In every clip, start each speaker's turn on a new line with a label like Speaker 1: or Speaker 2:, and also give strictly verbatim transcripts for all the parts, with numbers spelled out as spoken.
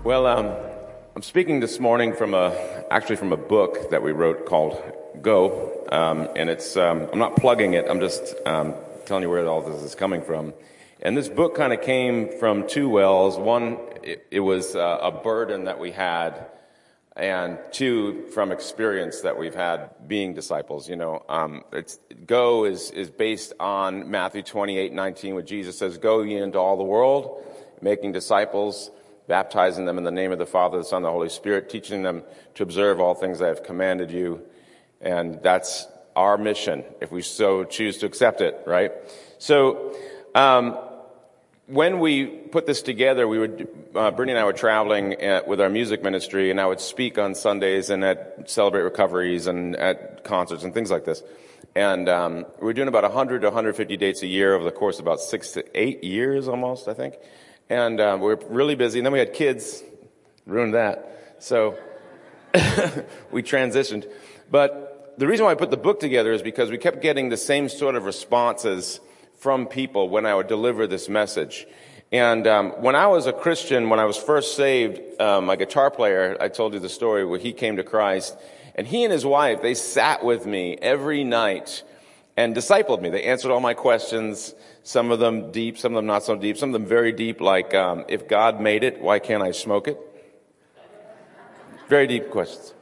Speaker 1: Well, um, I'm speaking this morning from a, actually from a book that we wrote called Go, um, and it's, um, I'm not plugging it, I'm just um, telling you where all this is coming from. And this book kind of came from two wells. One, it, it was uh, a burden that we had, and two, from experience that we've had being disciples. You know, um, it's, Go is, is based on Matthew twenty-eight nineteen, where Jesus says, "Go ye into all the world, making disciples, baptizing them in the name of the Father, the Son, and the Holy Spirit, teaching them to observe all things I have commanded you." And that's our mission, if we so choose to accept it, right? So, um, when we put this together, we would, uh, Brittany and I were traveling at, with our music ministry, and I would speak on Sundays and at Celebrate Recoveries and at concerts and things like this. And um, we were doing about one hundred to one hundred fifty dates a year over the course of about six to eight years almost, I think. And um, we were really busy. And then we had kids. Ruined that. So we transitioned. But the reason why I put the book together is because we kept getting the same sort of responses from people when I would deliver this message. And um, when I was a Christian, when I was first saved, um, my guitar player, I told you the story where he came to Christ. And he and his wife, they sat with me every night and discipled me. They answered all my questions, some of them deep, some of them not so deep, some of them very deep, like, um, if God made it, why can't I smoke it? Very deep questions.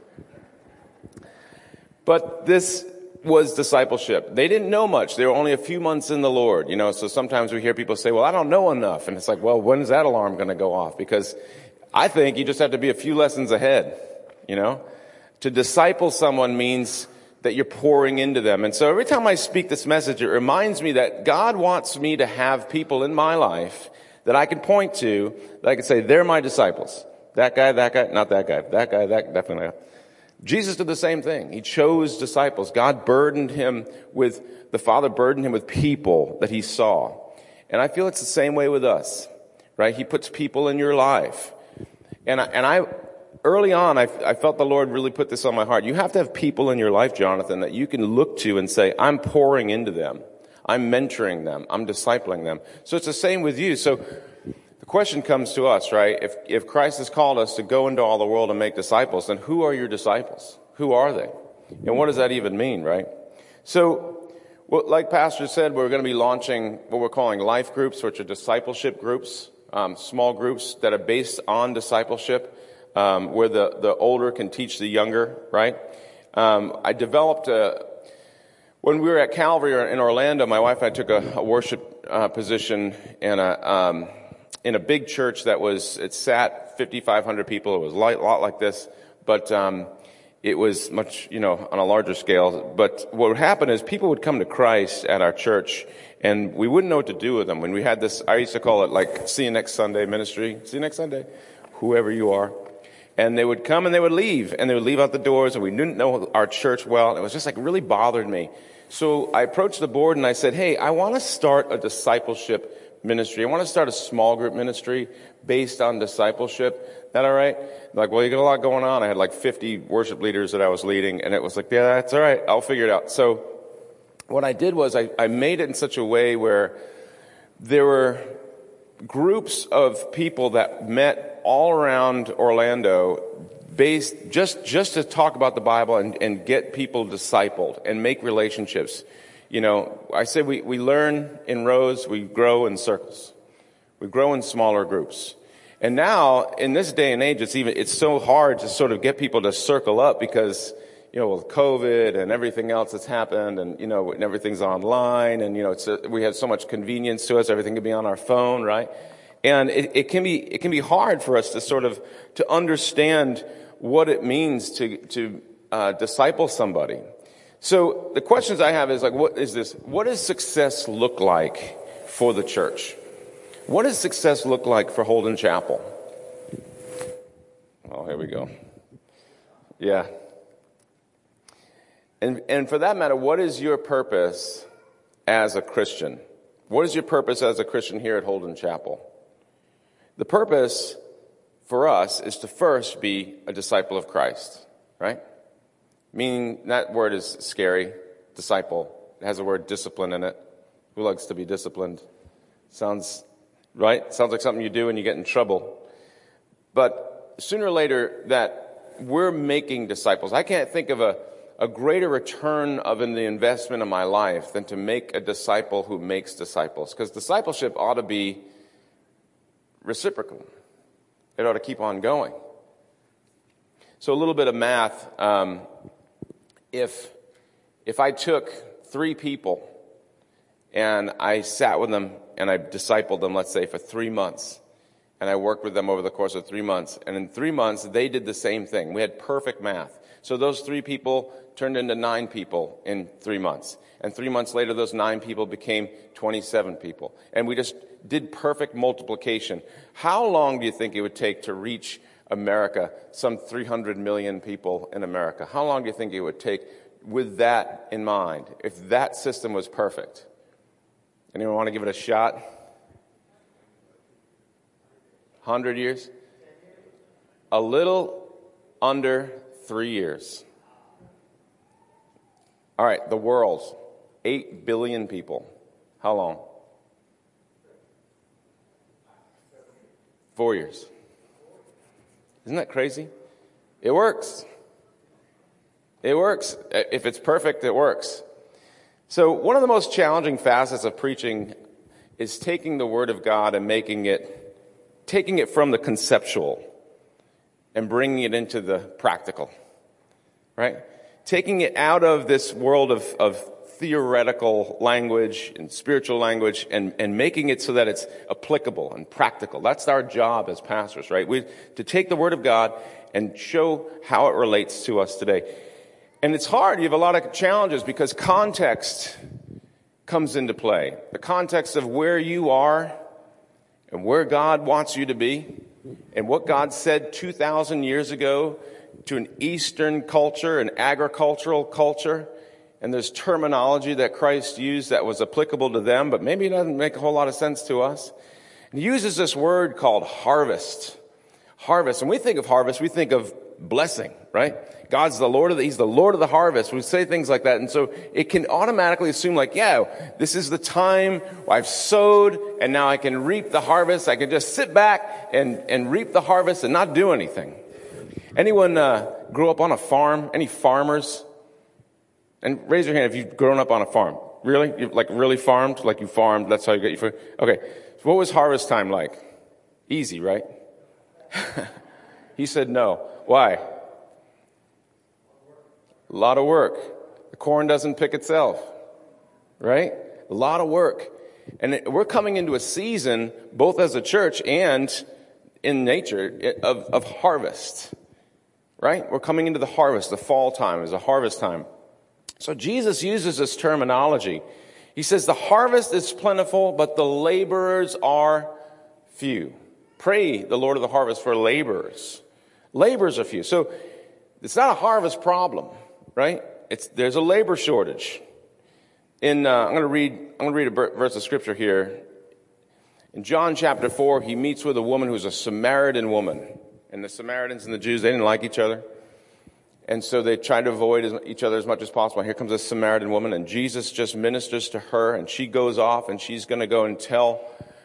Speaker 1: But this was discipleship. They didn't know much. They were only a few months in the Lord, you know, so sometimes we hear people say, well, I don't know enough. And it's like, well, when's that alarm going to go off? Because I think you just have to be a few lessons ahead, you know. To disciple someone means that you're pouring into them. And so every time I speak this message, it reminds me that God wants me to have people in my life that I can point to, that I can say, they're my disciples. That guy, that guy, not that guy, that guy, that definitely not. Jesus did the same thing. He chose disciples. God burdened him with, the Father burdened him with people that he saw. And I feel it's the same way with us, right? He puts people in your life. And I, and I, early on, I, I felt the Lord really put this on my heart. You have to have people in your life, Jonathan, that you can look to and say, I'm pouring into them. I'm mentoring them. I'm discipling them. So it's the same with you. So the question comes to us, right? If, if Christ has called us to go into all the world and make disciples, then who are your disciples? Who are they? And what does that even mean, right? So, well, like Pastor said, we're going to be launching what we're calling life groups, which are discipleship groups, um, small groups that are based on discipleship. Um, where the, the older can teach the younger, right? Um, I developed a, when we were at Calvary in Orlando, my wife and I took a, a worship uh, position in a, um, in a big church that was, it sat fifty-five hundred people. It was a lot like this, but um, it was much, you know, on a larger scale. But what would happen is people would come to Christ at our church, and we wouldn't know what to do with them. When we had this, I used to call it like, see you next Sunday ministry. See you next Sunday, whoever you are. And they would come and they would leave, and they would leave out the doors, and we didn't know our church well. And it was just like really bothered me. So I approached the board and I said, hey, I want to start a discipleship ministry. I want to start a small group ministry based on discipleship. Is that all right? Like, well, you got a lot going on. I had like fifty worship leaders that I was leading, and it was like, yeah, that's all right. I'll figure it out. So what I did was I, I made it in such a way where there were groups of people that met all around Orlando based just, just to talk about the Bible and, and get people discipled and make relationships. You know, I say we, we learn in rows, we grow in circles. We grow in smaller groups. And now, in this day and age, it's even, it's so hard to sort of get people to circle up because, you know, with COVID and everything else that's happened, and, you know, and everything's online, and, you know, it's a, we have so much convenience to us, everything can be on our phone, right? And it, it can be, it can be hard for us to sort of, to understand what it means to, to, uh, disciple somebody. So the questions I have is like, what is this? What does success look like for the church? What does success look like for Holden Chapel? Oh, here we go. Yeah. And, and for that matter, what is your purpose as a Christian? What is your purpose as a Christian here at Holden Chapel? The purpose for us is to first be a disciple of Christ, right? Meaning that word is scary, disciple. It has the word discipline in it. Who likes to be disciplined? Sounds, right? Sounds like something you do and you get in trouble. But sooner or later that we're making disciples. I can't think of a, a greater return of in the investment of my life than to make a disciple who makes disciples. Because discipleship ought to be reciprocal. It ought to keep on going. So a little bit of math. Um, if if I took three people and I sat with them and I discipled them, let's say, for three months, and I worked with them over the course of three months, and in three months, they did the same thing. We had perfect math. So those three people turned into nine people in three months. And three months later, those nine people became twenty-seven people. And we just did perfect multiplication. How long do you think it would take to reach America, some three hundred million people in America? How long do you think it would take with that in mind, if that system was perfect? Anyone want to give it a shot? one hundred years? A little under three years. All right, the world, eight billion people. How long? Four years. Isn't that crazy? It works. It works. If it's perfect, it works. So one of the most challenging facets of preaching is taking the Word of God and making it, taking it from the conceptual and bringing it into the practical, right? Taking it out of this world of, of theoretical language and spiritual language and, and making it so that it's applicable and practical. That's our job as pastors, right? We, to take the Word of God and show how it relates to us today. And it's hard. You have a lot of challenges because context comes into play. The context of where you are and where God wants you to be and what God said two thousand years ago to an Eastern culture, an agricultural culture. And there's terminology that Christ used that was applicable to them, but maybe it doesn't make a whole lot of sense to us. He uses this word called harvest. Harvest. When we think of harvest, we think of blessing, right? God's the Lord of the, He's the Lord of the harvest. We say things like that. And so it can automatically assume like, yeah, this is the time I've sowed and now I can reap the harvest. I can just sit back and, and reap the harvest and not do anything. Anyone, uh, grew up on a farm? Any farmers? And raise your hand if you've grown up on a farm. Really? You like really farmed? Like you farmed, that's how you get your food? Okay. So what was harvest time like? Easy, right? He said no. Why? A lot of work. The corn doesn't pick itself. Right? A lot of work. And it, we're coming into a season, both as a church and in nature, of, of harvest. Right? We're coming into the harvest. The fall time is a harvest time. So Jesus uses this terminology. He says the harvest is plentiful, but the laborers are few. Pray the Lord of the harvest for laborers. Laborers are few. So it's not a harvest problem, right? It's there's a labor shortage. In uh, I'm going to read I'm going to read a verse of scripture here. In John chapter four, he meets with a woman who's a Samaritan woman, and the Samaritans and the Jews, they didn't like each other. And so they tried to avoid each other as much as possible. Here comes a Samaritan woman, and Jesus just ministers to her, and she goes off, and she's going to go and tell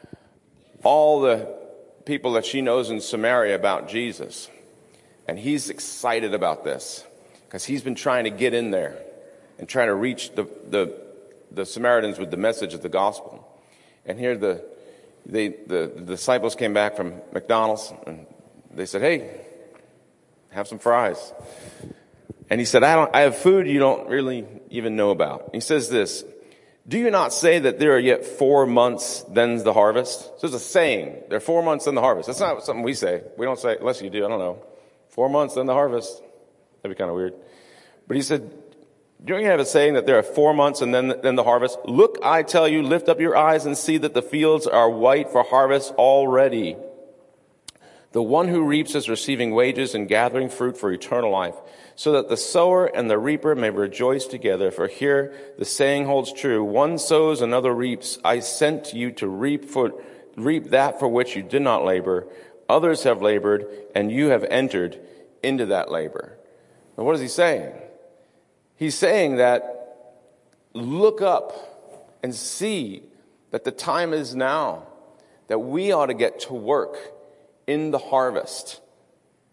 Speaker 1: all the people that she knows in Samaria about Jesus. And he's excited about this because he's been trying to get in there and trying to reach the, the, the Samaritans with the message of the gospel. And here the, they, the, the disciples came back from McDonald's, and they said, hey, have some fries. And he said, I don't, I have food you don't really even know about. He says this, do you not say that there are yet four months, then's the harvest? So there's a saying, there are four months, then the harvest. That's not something we say. We don't say, unless you do, I don't know. Four months, then the harvest. That'd be kind of weird. But he said, don't you have a saying that there are four months and then, then the harvest? Look, I tell you, lift up your eyes and see that the fields are white for harvest already. The one who reaps is receiving wages and gathering fruit for eternal life, so that the sower and the reaper may rejoice together. For here the saying holds true, one sows, another reaps. I sent you to reap for, reap that for which you did not labor. Others have labored, and you have entered into that labor. Now, what is he saying? He's saying that look up and see that the time is now, that we ought to get to work in the harvest.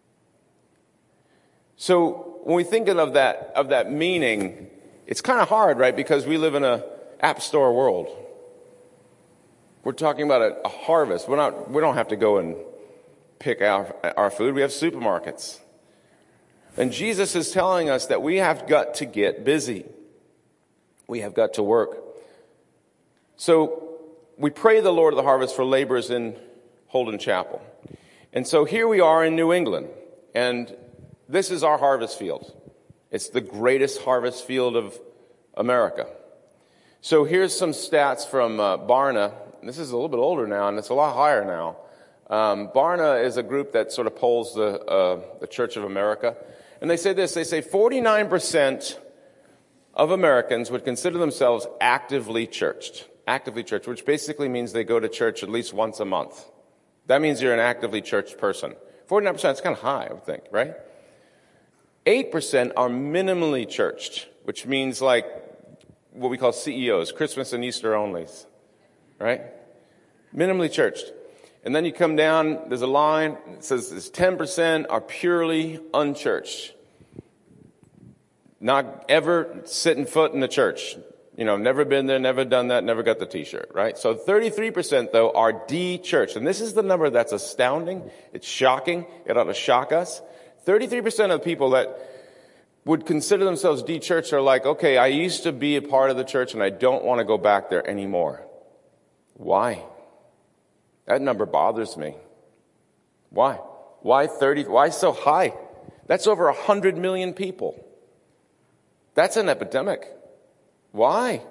Speaker 1: So when we think of that, of that meaning, it's kind of hard, right? Because we live in a app store world. We're talking about a, a harvest. We're not, we don't have to go and pick our, our food. We have supermarkets. And Jesus is telling us that we have got to get busy. We have got to work. So we pray the Lord of the harvest for laborers in Holden Chapel. And so here we are in New England. And this is our harvest field. It's the greatest harvest field of America. So here's some stats from uh, Barna. This is a little bit older now, and it's a lot higher now. Um, Barna is a group that sort of polls the, uh, the Church of America. And they say this, they say forty-nine percent of Americans would consider themselves actively churched. Actively churched, which basically means they go to church at least once a month. That means you're an actively churched person. forty-nine percent is kind of high, I would think, right? eight percent are minimally churched, which means like what we call C E Os, Christmas and Easter onlys, right? Minimally churched. And then you come down, there's a line, it says this ten percent are purely unchurched. Not ever setting foot in the church. You know, never been there, never done that, never got the t-shirt, right? So thirty-three percent, though, are de-churched. And this is the number that's astounding. It's shocking. It ought to shock us. thirty-three percent of people that would consider themselves de-churched are like, okay, I used to be a part of the church and I don't want to go back there anymore. Why? That number bothers me. Why? Why thirty? Why so high? That's over one hundred million people. That's an epidemic. Why?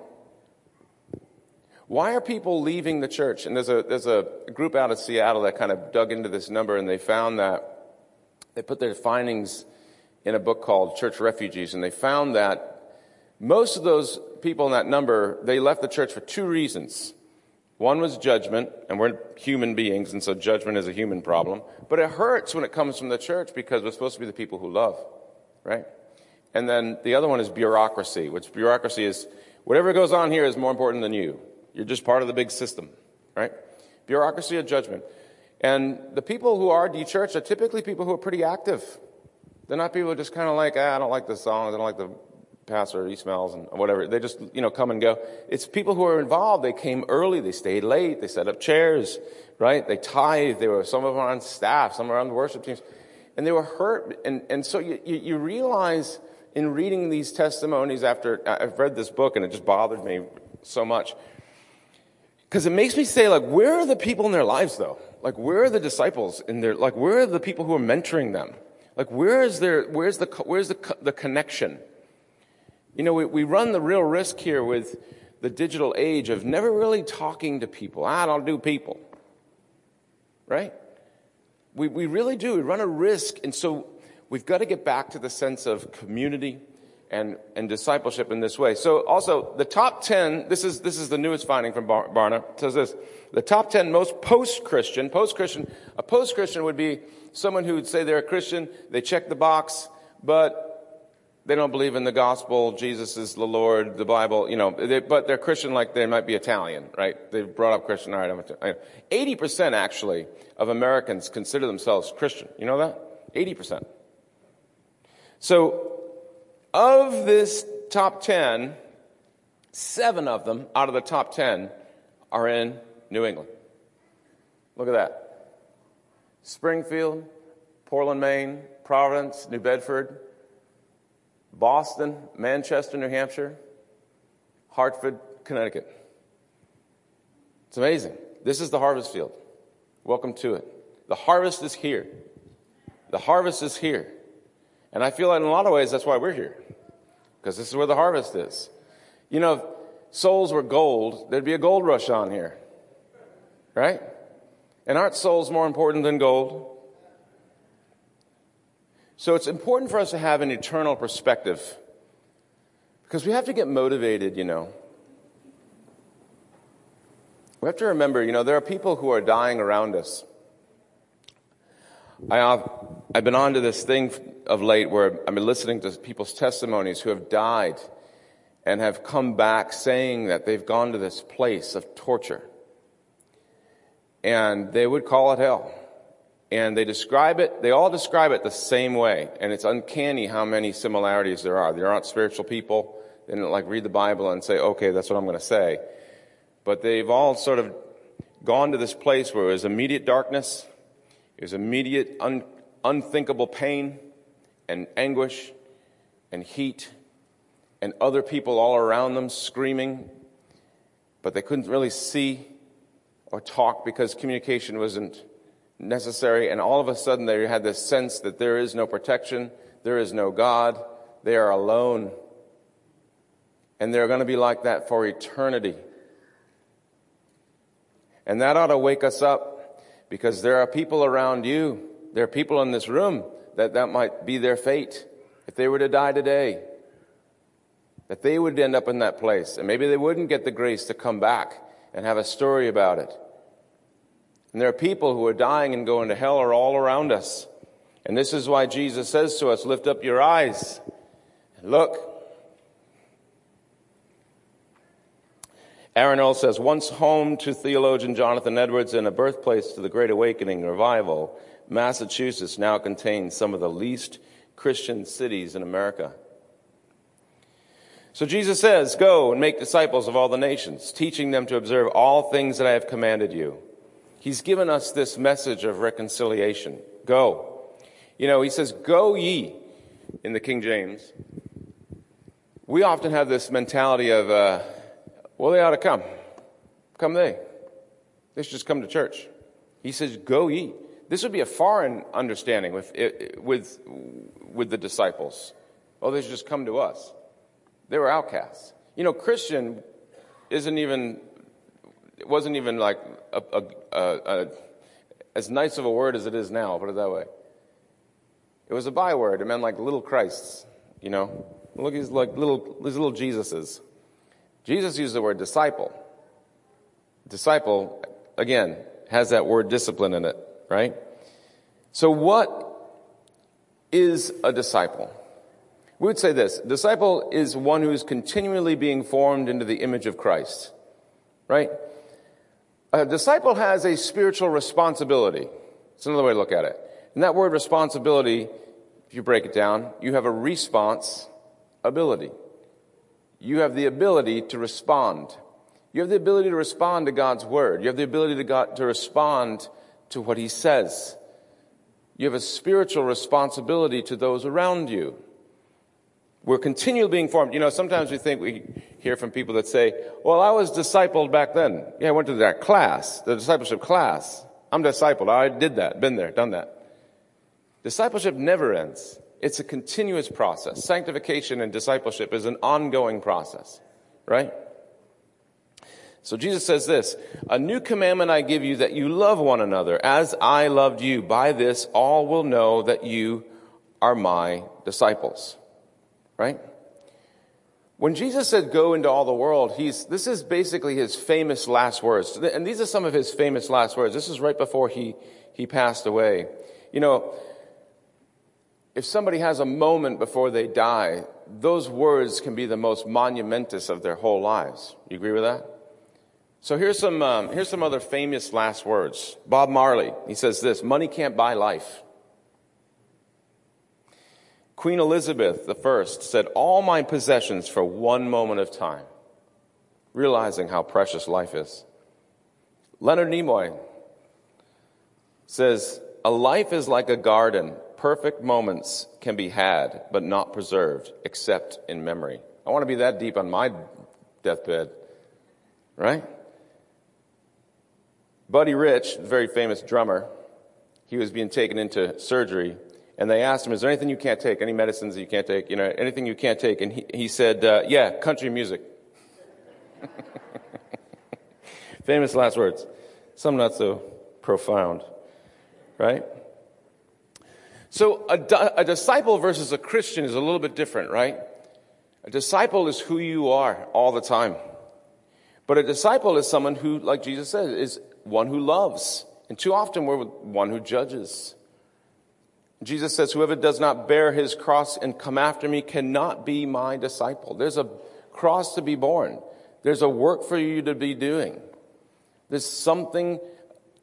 Speaker 1: Why are people leaving the church? And there's a there's a group out of Seattle that kind of dug into this number, and they found that they put their findings in a book called Church Refugees, and they found that most of those people in that number, they left the church for two reasons. One was judgment, and we're human beings, and so judgment is a human problem. But it hurts when it comes from the church because we're supposed to be the people who love, right? And then the other one is bureaucracy, which bureaucracy is whatever goes on here is more important than you. You're just part of the big system, right? Bureaucracy or judgment. And the people who are de-churched are typically people who are pretty active. They're not people who are just kind of like, ah, I don't like the songs, I don't like the pastor, he smells, and whatever. They just, you know, come and go. It's people who are involved. They came early, they stayed late, they set up chairs, right? They tithe. They were, some of them are on staff, some are on the worship teams. And they were hurt. And, and so you, you, you realize in reading these testimonies after I've read this book, and it just bothered me so much. Because it makes me say, like, where are the people in their lives, though? Like, where are the disciples in their, like, where are the people who are mentoring them? Like, where is their, where's the, where's the, the connection? You know, we, we run the real risk here with the digital age of never really talking to people. I don't do people. Right? We, we really do. We run a risk. And so we've got to get back to the sense of community and, and discipleship in this way. So also the top ten, this is, this is the newest finding from Bar- Barna, it says this, the top ten most post-Christian, post-Christian, a post-Christian would be someone who would say they're a Christian, they check the box, but they don't believe in the gospel, Jesus is the Lord, the Bible, you know, they, but they're Christian like they might be Italian, right? They've brought up Christian, all right, I'm Italian. eighty percent actually of Americans consider themselves Christian. You know that? eighty percent. So, of this top ten, seven of them out of the top ten are in New England. Look at that. Springfield, Portland, Maine, Providence, New Bedford, Boston, Manchester, New Hampshire, Hartford, Connecticut. It's amazing. This is the harvest field. Welcome to it. The harvest is here. The harvest is here. And I feel like in a lot of ways that's why we're here. Because this is where the harvest is. You know, if souls were gold, there'd be a gold rush on here. Right? And aren't souls more important than gold? So it's important for us to have an eternal perspective. Because we have to get motivated, you know. We have to remember, you know, there are people who are dying around us. I, I've been on to this thing of late where I've been listening to people's testimonies who have died and have come back saying that they've gone to this place of torture. And they would call it hell. And they describe it, they all describe it the same way. And it's uncanny how many similarities there are. They're not spiritual people. They don't like read the Bible and say, okay, that's what I'm going to say. But they've all sort of gone to this place where there's immediate darkness, there's immediate un, unthinkable pain and anguish and heat and other people all around them screaming, but they couldn't really see or talk because communication wasn't necessary. And all of a sudden they had this sense that there is no protection, there is no God, they are alone. And they're going to be like that for eternity. And that ought to wake us up, because there are people around you, there are people in this room that that might be their fate if they were to die today. That they would end up in that place, and maybe they wouldn't get the grace to come back and have a story about it. And there are people who are dying and going to hell are all around us. And this is why Jesus says to us, lift up your eyes and look. Aaron Earl says, once home to theologian Jonathan Edwards and a birthplace to the Great Awakening revival, Massachusetts now contains some of the least Christian cities in America. So Jesus says, go and make disciples of all the nations, teaching them to observe all things that I have commanded you. He's given us this message of reconciliation. Go. You know, he says, go ye, in the King James. We often have this mentality of, uh, well, they ought to come. Come they. They should just come to church. He says, go ye. This would be a foreign understanding with, with, with the disciples. Oh, they should just come to us. They were outcasts. You know, Christian isn't even, it wasn't even like a, a, a, a, as nice of a word as it is now, put it that way. It was a byword. It meant like little Christs, you know. Look, he's like little, these little Jesuses. Jesus used the word disciple. Disciple, again, has that word discipline in it, right? So what is a disciple? We would say this: disciple is one who is continually being formed into the image of Christ, right? A disciple has a spiritual responsibility. It's another way to look at it. And that word responsibility, if you break it down, you have a response ability. You have the ability to respond. You have the ability to respond to God's word. You have the ability to, God, to respond to what he says. You have a spiritual responsibility to those around you. We're continually being formed. You know, sometimes we think, we hear from people that say, well, I was discipled back then. Yeah, I went to that class, the discipleship class. I'm discipled. I did that, been there, done that. Discipleship never ends. It's a continuous process. Sanctification and discipleship is an ongoing process, right? So Jesus says this, a new commandment I give you, that you love one another as I loved you. By this, all will know that you are my disciples. Right? When Jesus said, go into all the world, he's, this is basically his famous last words. And these are some of his famous last words. This is right before he, he passed away. You know, if somebody has a moment before they die, those words can be the most monumentous of their whole lives. You agree with that? So here's some, um, here's some other famous last words. Bob Marley, he says this, money can't buy life. Queen Elizabeth the First said, all my possessions for one moment of time, realizing how precious life is. Leonard Nimoy says, a life is like a garden. Perfect moments can be had, but not preserved, except in memory. I want to be that deep on my deathbed, right? Buddy Rich, the very famous drummer, he was being taken into surgery. And they asked him, is there anything you can't take? Any medicines that you can't take? You know, anything you can't take? And he, he said, uh, yeah, country music. Famous last words. Some not so profound, right? So a, a disciple versus a Christian is a little bit different, right? A disciple is who you are all the time. But a disciple is someone who, like Jesus said, is one who loves. And too often we're one who judges. Jesus says, whoever does not bear his cross and come after me cannot be my disciple. There's a cross to be borne. There's a work for you to be doing. There's something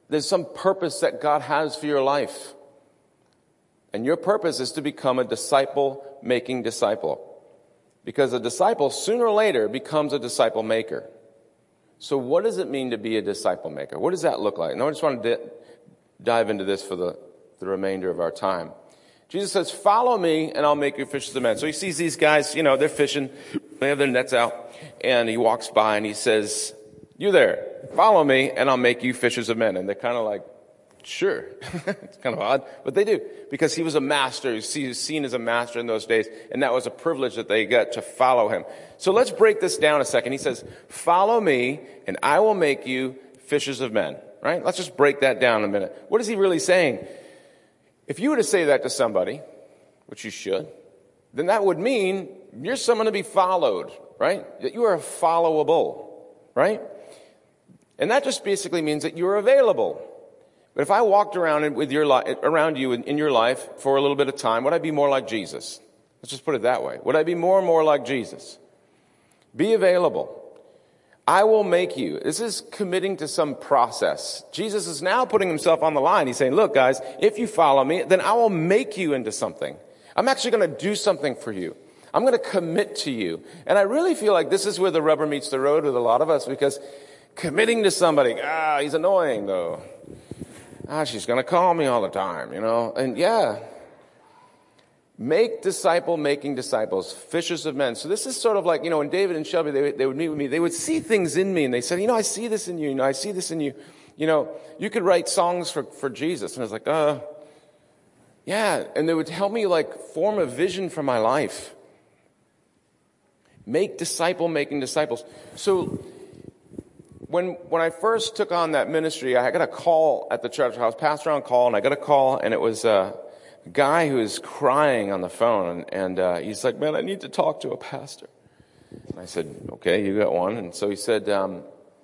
Speaker 1: there's some purpose that God has for your life. And your purpose is to become a disciple-making disciple. Because a disciple, sooner or later, becomes a disciple maker. So what does it mean to be a disciple maker? What does that look like? And I just want to di- dive into this for the, the remainder of our time. Jesus says, follow me and I'll make you fishers of men. So he sees these guys, you know, they're fishing. They have their nets out. And he walks by and he says, you there, follow me and I'll make you fishers of men. And they're kind of like, sure. It's kind of odd, but they do. Because he was a master. He was seen as a master in those days. And that was a privilege that they got to follow him. So let's break this down a second. He says, follow me and I will make you fishers of men. Right? Let's just break that down a minute. What is he really saying? If you were to say that to somebody, which you should, then that would mean you're someone to be followed, right? That you are followable, right? And that just basically means that you're available. But if I walked around with your li- around you in, in your life for a little bit of time, would I be more like Jesus? Let's just put it that way. Would I be more and more like Jesus? Be available. I will make you. This is committing to some process. Jesus is now putting himself on the line. He's saying, look, guys, if you follow me, then I will make you into something. I'm actually going to do something for you. I'm going to commit to you. And I really feel like this is where the rubber meets the road with a lot of us, because committing to somebody, ah, he's annoying though. Ah, she's going to call me all the time, you know. And yeah, make disciple-making disciples, fishers of men. So this is sort of like, you know, when David and Shelby, they, they would meet with me, they would see things in me, and they said, you know, I see this in you, you know, I see this in you. You know, you could write songs for, for Jesus. And I was like, uh, yeah. And they would help me, like, form a vision for my life. Make disciple-making disciples. So When when I first took on that ministry, I got a call at the church. I was pastor on call, and I got a call, and it was uh, a guy who was crying on the phone, and, and uh, he's like, man, I need to talk to a pastor. And I said, okay, you got one. And so he said, um,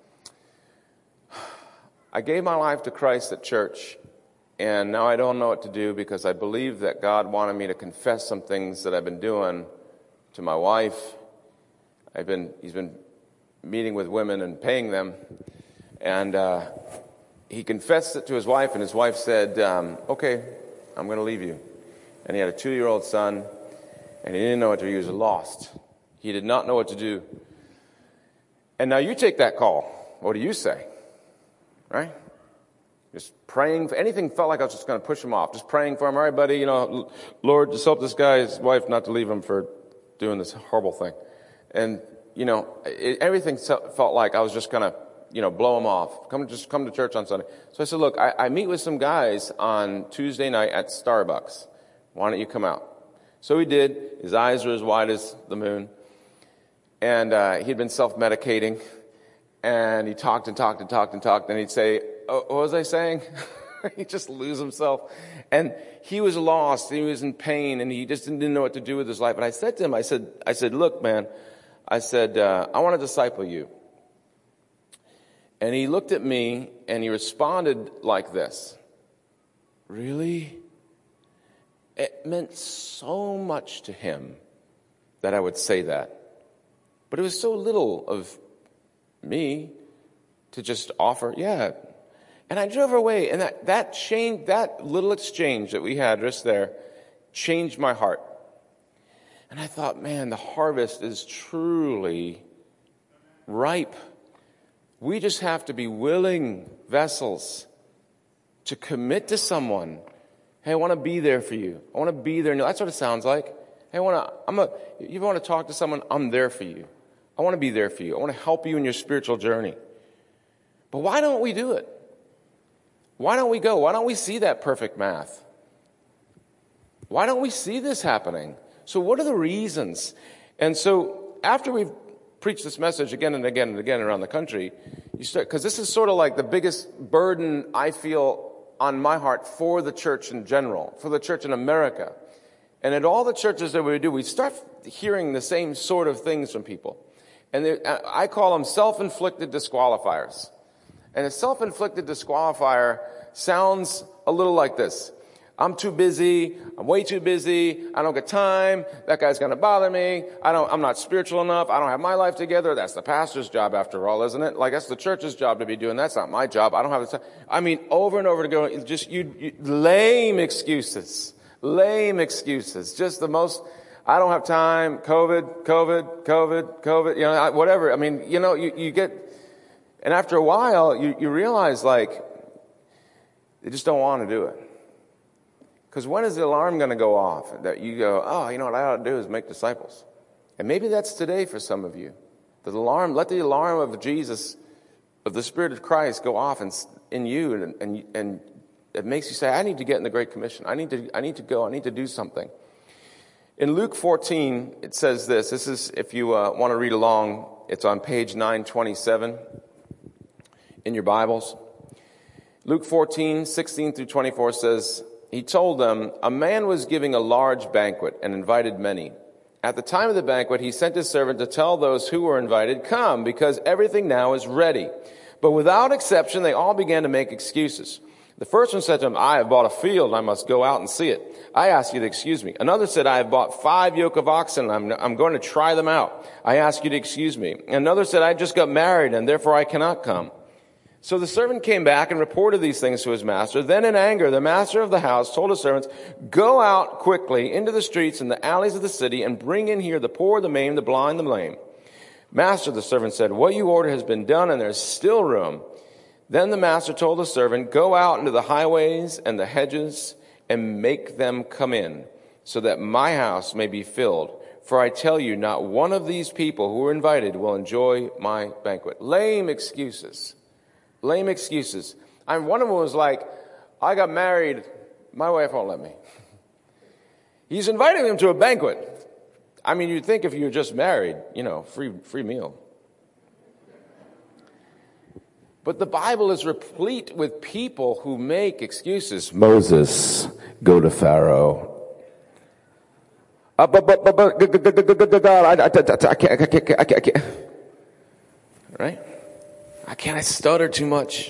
Speaker 1: I gave my life to Christ at church, and now I don't know what to do because I believe that God wanted me to confess some things that I've been doing to my wife. I've been, he's been meeting with women and paying them. And uh, he confessed it to his wife, and his wife said, um, okay, I'm going to leave you. And he had a two-year-old son, and he didn't know what to do. He was lost. He did not know what to do. And now you take that call. What do you say? Right? Just praying for anything felt like I was just going to push him off. Just praying for him. All right, buddy, you know, Lord, just help this guy's wife not to leave him for doing this horrible thing. And you know, it, everything felt like I was just going to, you know, blow him off. Come, just come to church on Sunday. So I said, look, I, I meet with some guys on Tuesday night at Starbucks. Why don't you come out? So he did. His eyes were as wide as the moon. And uh, he'd been self-medicating. And he talked and talked and talked and talked. And he'd say, oh, what was I saying? He'd just lose himself. And he was lost. He was in pain. And he just didn't know what to do with his life. And I said to him, I said, I said, look, man, I said, uh, I want to disciple you. And he looked at me and he responded like this. Really? It meant so much to him that I would say that. But it was so little of me to just offer, yeah. And I drove away, and that, that changed, that little exchange that we had just there changed my heart. And I thought, man, the harvest is truly ripe. We just have to be willing vessels to commit to someone. Hey, I want to be there for you. I want to be there. That's what it sounds like. Hey, I want to, I'm a, if you want to talk to someone, I'm there for you. I want to be there for you. I want to help you in your spiritual journey. But why don't we do it? Why don't we go? Why don't we see that perfect math? Why don't we see this happening? So what are the reasons? And so after we've preached this message again and again and again around the country, you start, because this is sort of like the biggest burden I feel on my heart for the church in general, for the church in America. And at all the churches that we do, we start hearing the same sort of things from people. And I call them self-inflicted disqualifiers. And a self-inflicted disqualifier sounds a little like this. I'm too busy. I'm way too busy. I don't get time. That guy's going to bother me. I don't, I'm not spiritual enough. I don't have my life together. That's the pastor's job after all, isn't it? Like, that's the church's job to be doing. That's not my job. I don't have the time. I mean, over and over to go, just you, you lame excuses. Lame excuses. Just the most, I don't have time. COVID, COVID, COVID, COVID, you know, whatever. I mean, you know, you, you get, and after a while, you, you realize, like, they just don't want to do it. Because when is the alarm going to go off that you go, oh, you know what I ought to do is make disciples? And maybe that's today for some of you. The alarm, let the alarm of Jesus, of the Spirit of Christ go off in, in you, and, and, and it makes you say, I need to get in the Great Commission. I need to, I need to go. I need to do something. In Luke fourteen, it says this. This is, if you uh, want to read along, it's on page nine twenty-seven in your Bibles. Luke fourteen, sixteen through twenty-four says, he told them, a man was giving a large banquet and invited many. At the time of the banquet, he sent his servant to tell those who were invited, come, because everything now is ready. But without exception, they all began to make excuses. The first one said to him, I have bought a field, and I must go out and see it. I ask you to excuse me. Another said, I have bought five yoke of oxen, and I'm, I'm going to try them out. I ask you to excuse me. Another said, I just got married, and therefore I cannot come. So the servant came back and reported these things to his master. Then in anger, the master of the house told his servants, go out quickly into the streets and the alleys of the city and bring in here the poor, the maimed, the blind, the lame. Master, the servant said, what you order has been done, and there's still room. Then the master told the servant, go out into the highways and the hedges and make them come in, so that my house may be filled. For I tell you, not one of these people who are invited will enjoy my banquet. Lame excuses. Lame excuses. I mean, one of them was like, I got married, my wife won't let me. He's inviting them to a banquet. I mean, you'd think if you were just married, you know, free free meal. But the Bible is replete with people who make excuses. Moses, go to Pharaoh. Uh, but, but, but, but, God, I, I, I, I can't, I can't, I can't, I can't. Right? I can't, I stutter too much.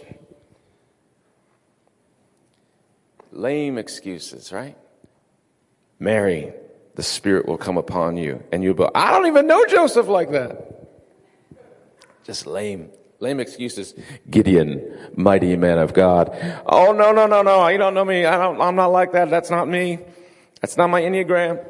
Speaker 1: Lame excuses, right? Mary, the Spirit will come upon you. And you'll go, I don't even know Joseph like that. Just lame. Lame excuses. Gideon, mighty man of God. Oh, no, no, no, no. You don't know me. I don't, I'm not like that. That's not me. That's not my Enneagram.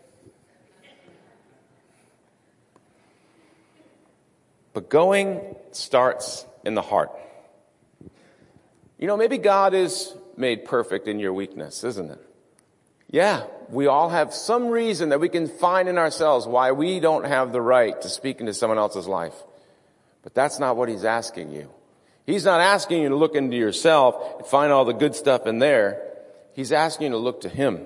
Speaker 1: But going starts in the heart. You know, maybe God is made perfect in your weakness, isn't it? Yeah, we all have some reason that we can find in ourselves why we don't have the right to speak into someone else's life. But that's not what he's asking you. He's not asking you to look into yourself and find all the good stuff in there. He's asking you to look to him.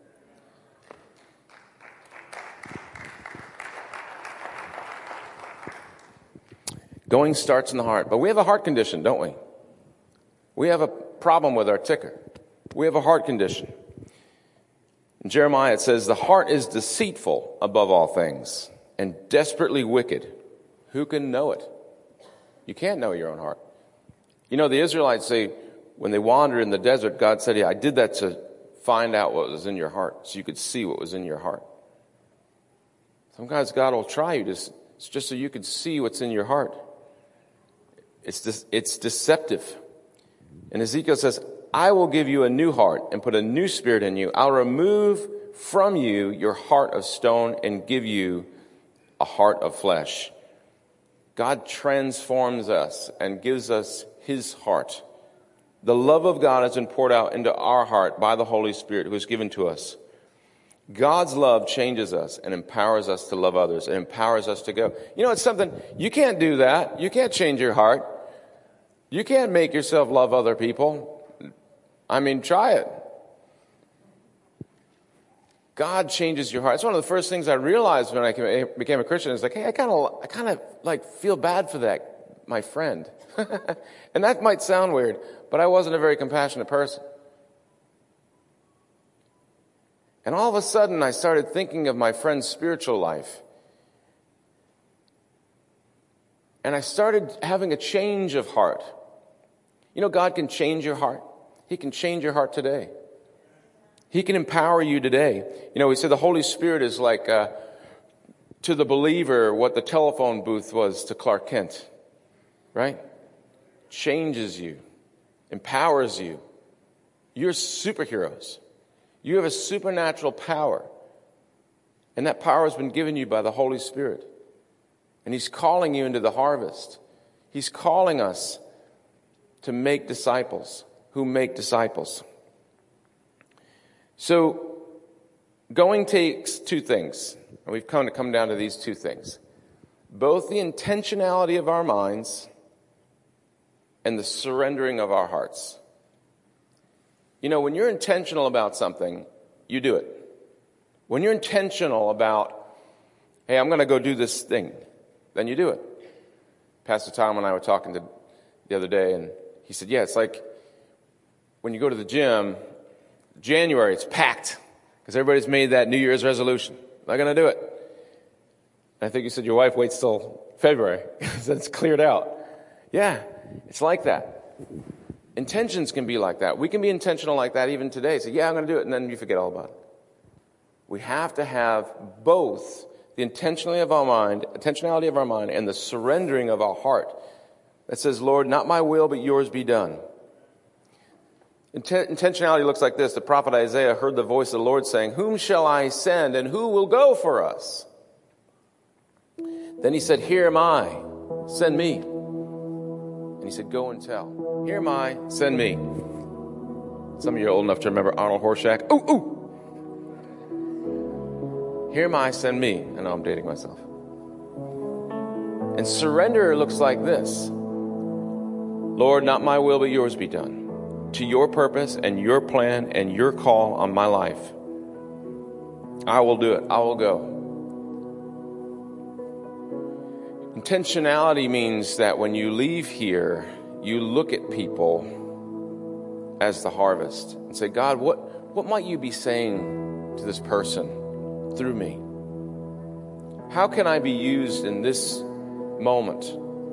Speaker 1: Going starts in the heart. But we have a heart condition, don't we? We have a problem with our ticker. We have a heart condition. In Jeremiah it says, the heart is deceitful above all things and desperately wicked. Who can know it? You can't know your own heart. You know, the Israelites say, when they wandered in the desert, God said, yeah, I did that to find out what was in your heart, so you could see what was in your heart. Sometimes God will try you just, just so you can see what's in your heart. It's this, it's deceptive. And Ezekiel says, I will give you a new heart and put a new spirit in you. I'll remove from you your heart of stone and give you a heart of flesh. God transforms us and gives us his heart. The love of God has been poured out into our heart by the Holy Spirit who is given to us. God's love changes us and empowers us to love others. It empowers us to go. You know, it's something, you can't do that. You can't change your heart. You can't make yourself love other people. I mean, try it. God changes your heart. It's one of the first things I realized when I became a Christian. It's like, hey, I kind of, I kind of like feel bad for that, my friend. And that might sound weird, but I wasn't a very compassionate person. And all of a sudden, I started thinking of my friend's spiritual life. And I started having a change of heart. You know, God can change your heart. He can change your heart today. He can empower you today. You know, we say the Holy Spirit is like, uh, to the believer, what the telephone booth was to Clark Kent, right? Changes you, empowers you. You're superheroes. You have a supernatural power. And that power has been given you by the Holy Spirit. And He's calling you into the harvest. He's calling us to make disciples who make disciples. So, going takes two things. And we've come to come down to these two things. Both the intentionality of our minds and the surrendering of our hearts. You know, when you're intentional about something, you do it. When you're intentional about, hey, I'm going to go do this thing, then you do it. Pastor Tom and I were talking to the other day, and he said, yeah, it's like when you go to the gym, January, it's packed because everybody's made that New Year's resolution. I'm not going to do it. And I think you said your wife waits till February because it's cleared out. Yeah, it's like that. Intentions can be like that. We can be intentional like that even today. Say, yeah, I'm going to do it, and then you forget all about it. We have to have both the intentionality of our mind, intentionality of our mind, and the surrendering of our heart that says, Lord, not my will, but yours be done. Inten- intentionality looks like this. The prophet Isaiah heard the voice of the Lord saying, whom shall I send, and who will go for us? Then he said, here am I, send me. And he said, go and tell. Here am I, send me. Some of you are old enough to remember Arnold Horshack. Ooh, ooh. Here am I, send me. I know I'm dating myself. And surrender looks like this. Lord, not my will, but yours be done. To your purpose and your plan and your call on my life. I will do it. I will go. Intentionality means that when you leave here, you look at people as the harvest and say, God, what, what might you be saying to this person through me? How can I be used in this moment?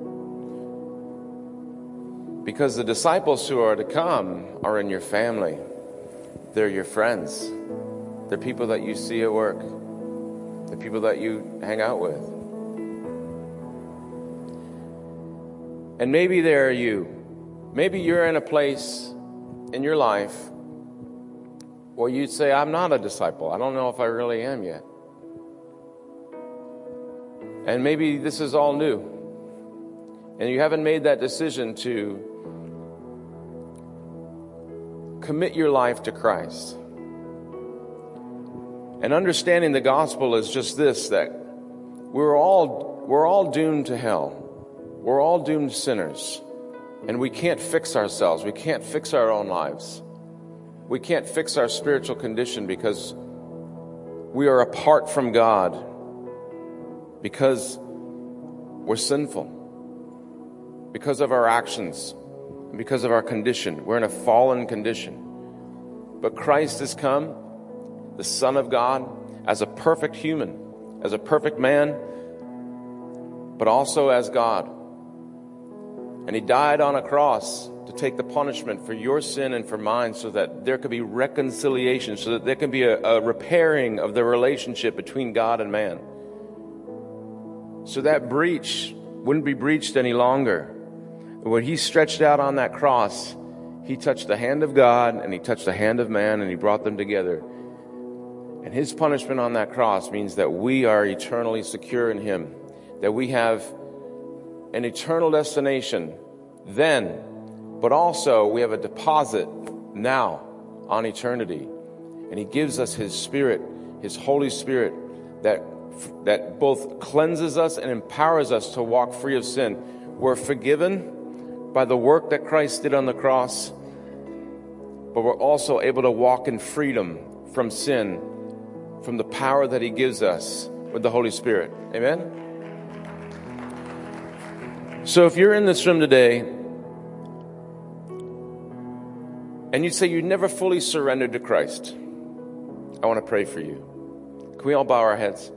Speaker 1: Because the disciples who are to come are in your family. They're your friends. They're people that you see at work. They're people that you hang out with. And maybe they're you. Maybe you're in a place in your life where you'd say, I'm not a disciple. I don't know if I really am yet. And maybe this is all new. And you haven't made that decision to commit your life to Christ. And understanding the gospel is just this, that we're all, we're all doomed to hell. We're all doomed sinners. And we can't fix ourselves. We can't fix our own lives. We can't fix our spiritual condition because we are apart from God because we're sinful, because of our actions, and because of our condition. We're in a fallen condition. But Christ has come, the Son of God, as a perfect human, as a perfect man, but also as God. And He died on a cross to take the punishment for your sin and for mine so that there could be reconciliation, so that there can be a, a repairing of the relationship between God and man. So that breach wouldn't be breached any longer. When He stretched out on that cross, He touched the hand of God and He touched the hand of man and He brought them together. And His punishment on that cross means that we are eternally secure in Him, that we have an eternal destination then, but also we have a deposit now on eternity. And He gives us His Spirit, His Holy Spirit, that that both cleanses us and empowers us to walk free of sin. We're forgiven by the work that Christ did on the cross, but we're also able to walk in freedom from sin, from the power that He gives us with the Holy Spirit. Amen? So if you're in this room today and you'd say you never fully surrendered to Christ, I want to pray for you. Can we all bow our heads?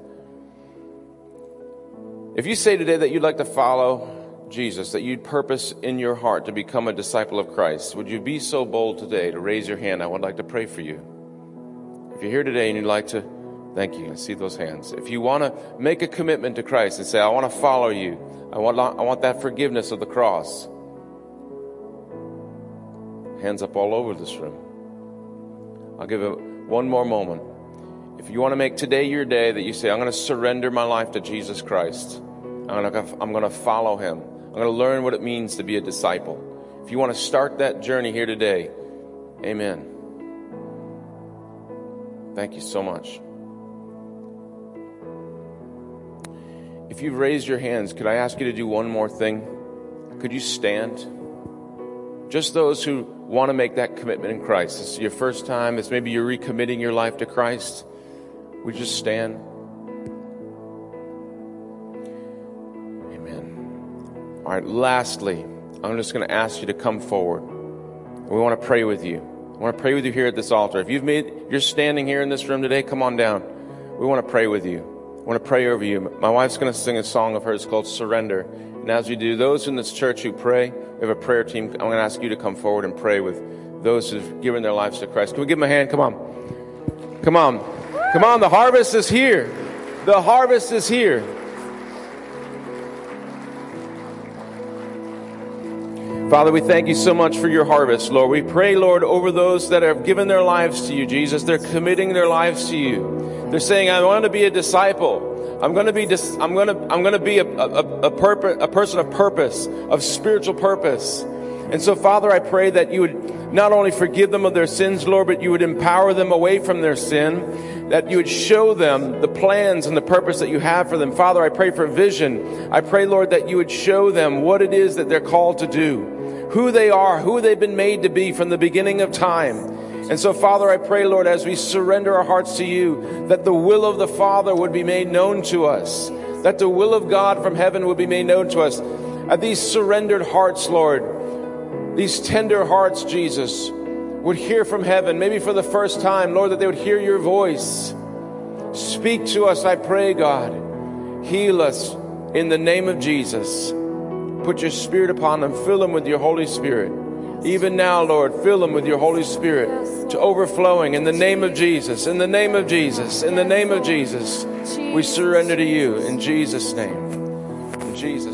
Speaker 1: If you say today that you'd like to follow Jesus, that you'd purpose in your heart to become a disciple of Christ, would you be so bold today to raise your hand? I would like to pray for you. you're here today and you'd like to, thank you, I see those hands. If you want to make a commitment to Christ and say, I want to follow you, I want, I want that forgiveness of the cross. Hands up all over this room. I'll give it one more moment. If you want to make today your day that you say, I'm going to surrender my life to Jesus Christ. I'm going to, I'm going to follow him. I'm going to learn what it means to be a disciple. If you want to start that journey here today, amen. Thank you so much. If you've raised your hands, could I ask you to do one more thing? Could you stand? Just those who want to make that commitment in Christ. This is your first time. It's maybe you're recommitting your life to Christ. Would you just stand? Amen. All right, lastly, I'm just going to ask you to come forward. We want to pray with you. I want to pray with you here at this altar. If you've made, you're standing here in this room today, come on down. We want to pray with you. I want to pray over you. My wife's going to sing a song of hers called Surrender. And as we do, those in this church who pray, we have a prayer team. I'm going to ask you to come forward and pray with those who've given their lives to Christ. Can we give them a hand? Come on. Come on. Come on. The harvest is here. The harvest is here. Father, we thank you so much for your harvest, Lord. We pray, Lord, over those that have given their lives to you, Jesus. They're committing their lives to you. They're saying, I want to be a disciple. I'm going to be, dis- I'm going to, I'm going to be a, a, a, purpose, a person of purpose, of spiritual purpose. And so, Father, I pray that you would not only forgive them of their sins, Lord, but you would empower them away from their sin, that you would show them the plans and the purpose that you have for them. Father, I pray for vision. I pray, Lord, that you would show them what it is that they're called to do, who they are, who they've been made to be from the beginning of time. And so, Father, I pray, Lord, as we surrender our hearts to you, that the will of the Father would be made known to us, that the will of God from heaven would be made known to us. At these surrendered hearts, Lord, these tender hearts, Jesus, would hear from heaven, maybe for the first time, Lord, that they would hear your voice. Speak to us, I pray, God. Heal us in the name of Jesus. Put your Spirit upon them. Fill them with your Holy Spirit. Even now, Lord, fill them with your Holy Spirit to overflowing in the name of Jesus, in the name of Jesus, in the name of Jesus. We surrender to you in Jesus' name. In Jesus' name.